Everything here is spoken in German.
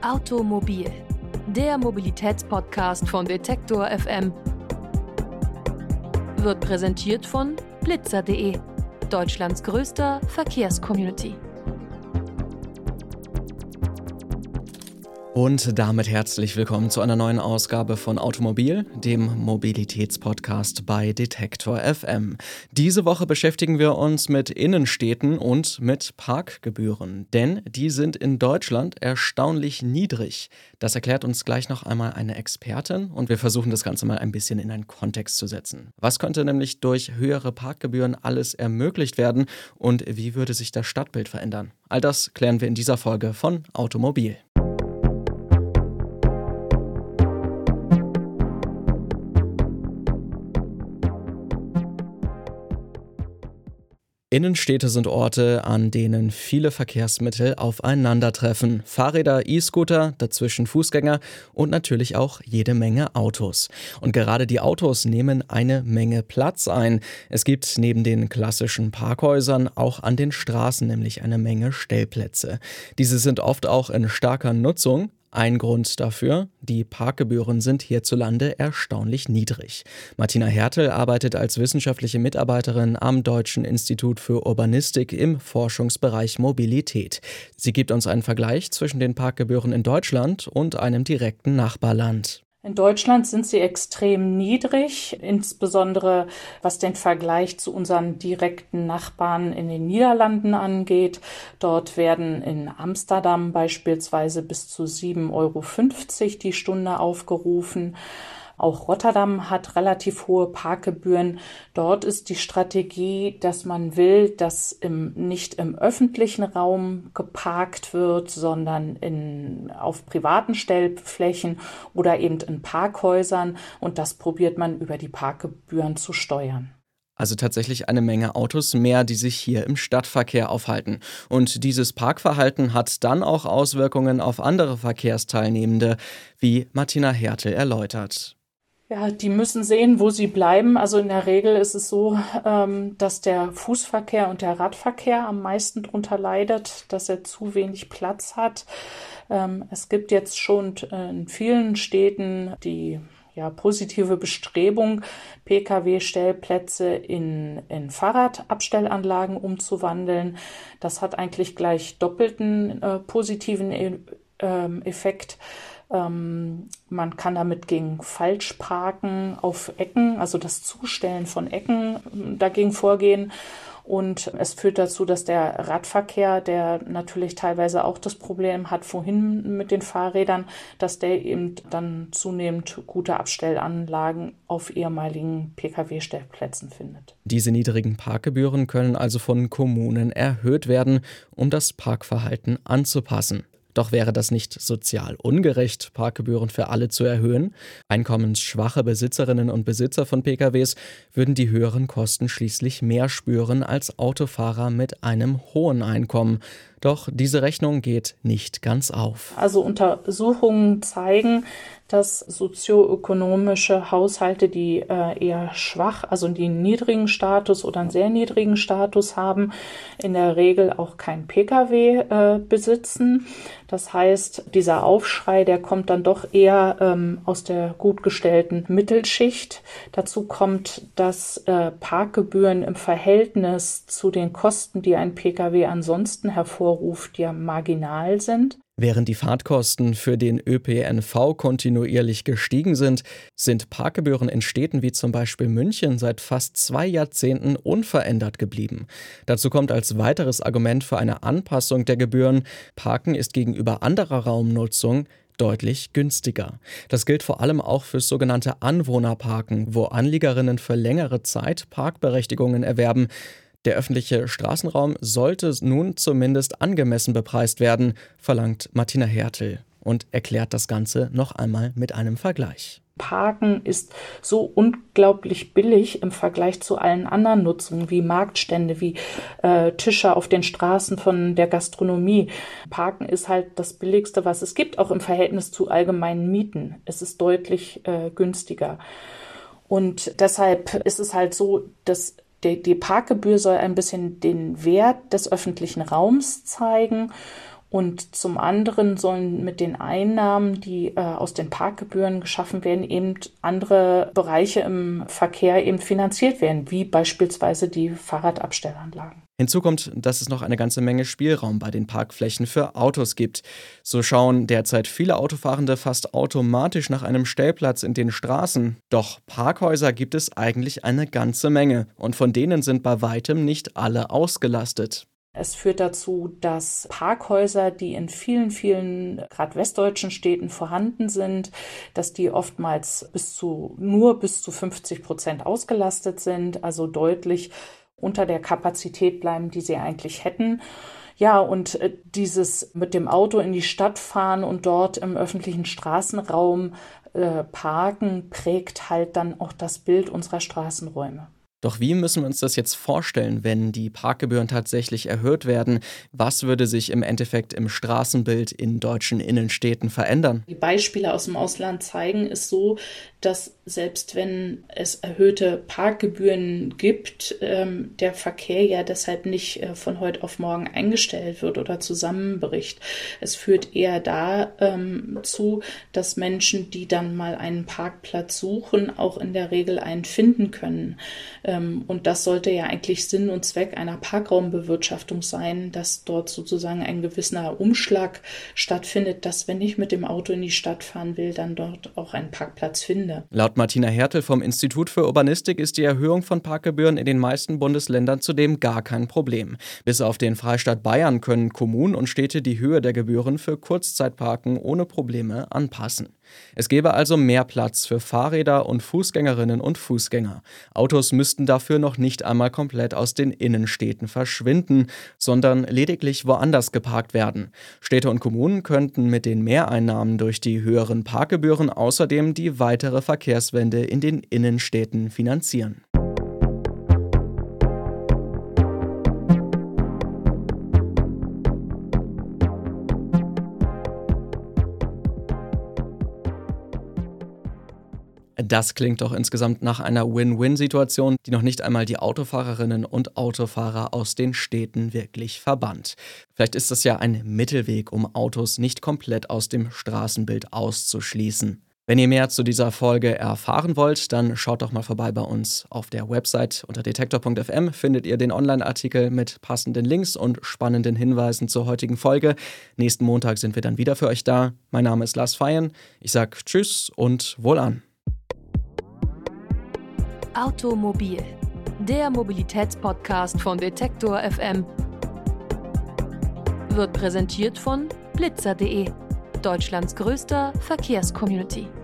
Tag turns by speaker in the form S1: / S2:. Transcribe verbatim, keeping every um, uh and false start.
S1: Automobil, der Mobilitätspodcast von Detektor F M, wird präsentiert von blitzer punkt de, Deutschlands größter Verkehrscommunity.
S2: Und damit herzlich willkommen zu einer neuen Ausgabe von Automobil, dem Mobilitätspodcast bei Detektor F M. Diese Woche beschäftigen wir uns mit Innenstädten und mit Parkgebühren, denn die sind in Deutschland erstaunlich niedrig. Das erklärt uns gleich noch einmal eine Expertin und wir versuchen das Ganze mal ein bisschen in einen Kontext zu setzen. Was könnte nämlich durch höhere Parkgebühren alles ermöglicht werden und wie würde sich das Stadtbild verändern? All das klären wir in dieser Folge von Automobil. Innenstädte sind Orte, an denen viele Verkehrsmittel aufeinandertreffen. Fahrräder, E-Scooter, dazwischen Fußgänger und natürlich auch jede Menge Autos. Und gerade die Autos nehmen eine Menge Platz ein. Es gibt neben den klassischen Parkhäusern auch an den Straßen nämlich eine Menge Stellplätze. Diese sind oft auch in starker Nutzung. Ein Grund dafür, die Parkgebühren sind hierzulande erstaunlich niedrig. Martina Hertel arbeitet als wissenschaftliche Mitarbeiterin am Deutschen Institut für Urbanistik im Forschungsbereich Mobilität. Sie gibt uns einen Vergleich zwischen den Parkgebühren in Deutschland und einem direkten Nachbarland.
S3: In Deutschland sind sie extrem niedrig, insbesondere was den Vergleich zu unseren direkten Nachbarn in den Niederlanden angeht. Dort werden in Amsterdam beispielsweise bis zu sieben Euro fünfzig die Stunde aufgerufen. Auch Rotterdam hat relativ hohe Parkgebühren. Dort ist die Strategie, dass man will, dass im, nicht im öffentlichen Raum geparkt wird, sondern in, auf privaten Stellflächen oder eben in Parkhäusern. Und das probiert man über die Parkgebühren zu steuern.
S2: Also tatsächlich eine Menge Autos mehr, die sich hier im Stadtverkehr aufhalten. Und dieses Parkverhalten hat dann auch Auswirkungen auf andere Verkehrsteilnehmende, wie Martina Hertel erläutert.
S3: Ja, die müssen sehen, wo sie bleiben. Also in der Regel ist es so, dass der Fußverkehr und der Radverkehr am meisten darunter leidet, dass er zu wenig Platz hat. Es gibt jetzt schon in vielen Städten die ja, positive Bestrebung, Pkw-Stellplätze in, in Fahrradabstellanlagen umzuwandeln. Das hat eigentlich gleich doppelten äh, positiven e- äh, Effekt. Ähm, man kann damit gegen Falschparken auf Ecken, also das Zustellen von Ecken, dagegen vorgehen. Und es führt dazu, dass der Radverkehr, der natürlich teilweise auch das Problem hat, vorhin mit den Fahrrädern, dass der eben dann zunehmend gute Abstellanlagen auf ehemaligen Pkw-Stellplätzen findet.
S2: Diese niedrigen Parkgebühren können also von Kommunen erhöht werden, um das Parkverhalten anzupassen. Doch wäre das nicht sozial ungerecht, Parkgebühren für alle zu erhöhen? Einkommensschwache Besitzerinnen und Besitzer von P K Ws würden die höheren Kosten schließlich mehr spüren als Autofahrer mit einem hohen Einkommen. Doch diese Rechnung geht nicht ganz auf.
S3: Also Untersuchungen zeigen, dass sozioökonomische Haushalte, die äh, eher schwach, also die einen niedrigen Status oder einen sehr niedrigen Status haben, in der Regel auch kein Pkw äh, besitzen. Das heißt, dieser Aufschrei, der kommt dann doch eher ähm, aus der gut gestellten Mittelschicht. Dazu kommt, dass äh, Parkgebühren im Verhältnis zu den Kosten, die ein Pkw ansonsten hervorruft, ja marginal sind.
S2: Während die Fahrtkosten für den Ö P N V kontinuierlich gestiegen sind, sind Parkgebühren in Städten wie zum Beispiel München seit fast zwei Jahrzehnten unverändert geblieben. Dazu kommt als weiteres Argument für eine Anpassung der Gebühren: Parken ist gegenüber anderer Raumnutzung deutlich günstiger. Das gilt vor allem auch für sogenannte Anwohnerparken, wo Anliegerinnen für längere Zeit Parkberechtigungen erwerben. Der öffentliche Straßenraum sollte nun zumindest angemessen bepreist werden, verlangt Martina Hertel und erklärt das Ganze noch einmal mit einem Vergleich.
S3: Parken ist so unglaublich billig im Vergleich zu allen anderen Nutzungen wie Marktstände, wie äh, Tische auf den Straßen von der Gastronomie. Parken ist halt das Billigste, was es gibt, auch im Verhältnis zu allgemeinen Mieten. Es ist deutlich äh, günstiger. Und deshalb ist es halt so, dass Die, die Parkgebühr soll ein bisschen den Wert des öffentlichen Raums zeigen Und zum anderen sollen mit den Einnahmen, die äh, aus den Parkgebühren geschaffen werden, eben andere Bereiche im Verkehr eben finanziert werden, wie beispielsweise die Fahrradabstellanlagen.
S2: Hinzu kommt, dass es noch eine ganze Menge Spielraum bei den Parkflächen für Autos gibt. So schauen derzeit viele Autofahrende fast automatisch nach einem Stellplatz in den Straßen. Doch Parkhäuser gibt es eigentlich eine ganze Menge und von denen sind bei weitem nicht alle ausgelastet.
S3: Es führt dazu, dass Parkhäuser, die in vielen, vielen, gerade westdeutschen Städten vorhanden sind, dass die oftmals bis zu, nur bis zu fünfzig Prozent ausgelastet sind, also deutlich unter der Kapazität bleiben, die sie eigentlich hätten. Ja, und dieses mit dem Auto in die Stadt fahren und dort im öffentlichen Straßenraum äh, parken, prägt halt dann auch das Bild unserer Straßenräume.
S2: Doch wie müssen wir uns das jetzt vorstellen, wenn die Parkgebühren tatsächlich erhöht werden? Was würde sich im Endeffekt im Straßenbild in deutschen Innenstädten verändern?
S3: Die Beispiele aus dem Ausland zeigen es so, dass selbst wenn es erhöhte Parkgebühren gibt, ähm, der Verkehr ja deshalb nicht äh, von heute auf morgen eingestellt wird oder zusammenbricht. Es führt eher dazu, ähm, dass Menschen, die dann mal einen Parkplatz suchen, auch in der Regel einen finden können. Ähm, und das sollte ja eigentlich Sinn und Zweck einer Parkraumbewirtschaftung sein, dass dort sozusagen ein gewisser Umschlag stattfindet, dass, wenn ich mit dem Auto in die Stadt fahren will, dann dort auch einen Parkplatz finde.
S2: Laut Martina Hertel vom Institut für Urbanistik ist die Erhöhung von Parkgebühren in den meisten Bundesländern zudem gar kein Problem. Bis auf den Freistaat Bayern können Kommunen und Städte die Höhe der Gebühren für Kurzzeitparken ohne Probleme anpassen. Es gäbe also mehr Platz für Fahrräder und Fußgängerinnen und Fußgänger. Autos müssten dafür noch nicht einmal komplett aus den Innenstädten verschwinden, sondern lediglich woanders geparkt werden. Städte und Kommunen könnten mit den Mehreinnahmen durch die höheren Parkgebühren außerdem die weitere Verkehrswende in den Innenstädten finanzieren. Das klingt doch insgesamt nach einer Win-Win-Situation, die noch nicht einmal die Autofahrerinnen und Autofahrer aus den Städten wirklich verbannt. Vielleicht ist das ja ein Mittelweg, um Autos nicht komplett aus dem Straßenbild auszuschließen. Wenn ihr mehr zu dieser Folge erfahren wollt, dann schaut doch mal vorbei bei uns auf der Website. Unter detektor punkt f m findet ihr den Online-Artikel mit passenden Links und spannenden Hinweisen zur heutigen Folge. Nächsten Montag sind wir dann wieder für euch da. Mein Name ist Lars Feyen. Ich sag Tschüss und wohlan.
S1: Automobil, der Mobilitätspodcast von Detektor F M, wird präsentiert von blitzer punkt de, Deutschlands größter Verkehrscommunity.